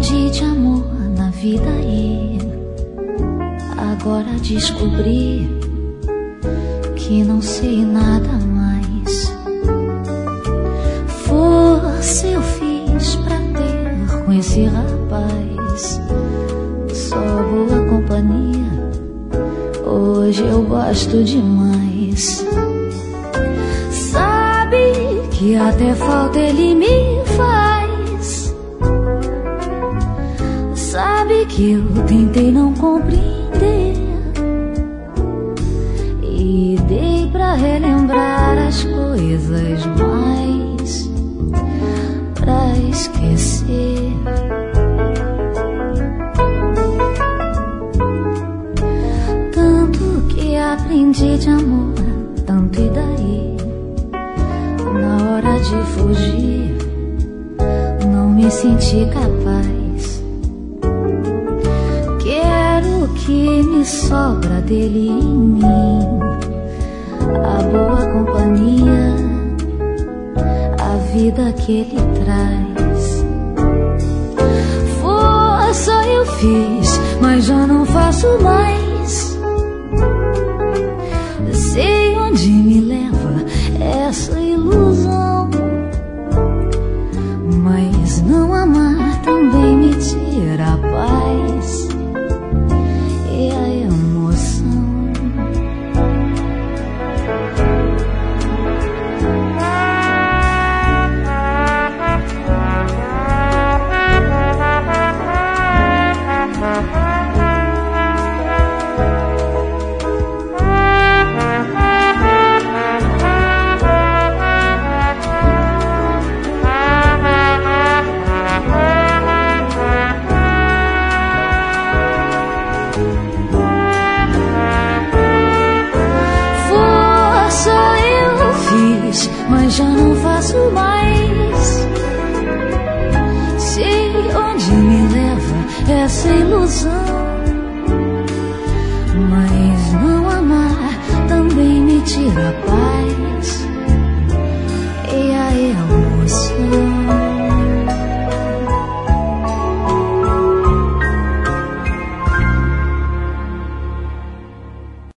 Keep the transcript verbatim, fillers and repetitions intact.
aprendi de amor na vida e agora descobri que não sei nada mais. Força eu fiz pra ter com esse rapaz, só boa companhia, hoje eu gosto demais. Sabe que até falta ele me faz, sabe que eu tentei não compreender e dei pra relembrar as coisas mais pra esquecer. Tanto que aprendi de amor, tanto e daí, na hora de fugir não me senti capaz. Quero que me sobra dele em mim, a boa companhia, a vida que ele traz. Força eu fiz, mas já não faço mais. Sei onde me leva essa ilusão, mas não amar também me tira a paz e a emoção. Mas já não faço mais. Sei onde me leva essa ilusão,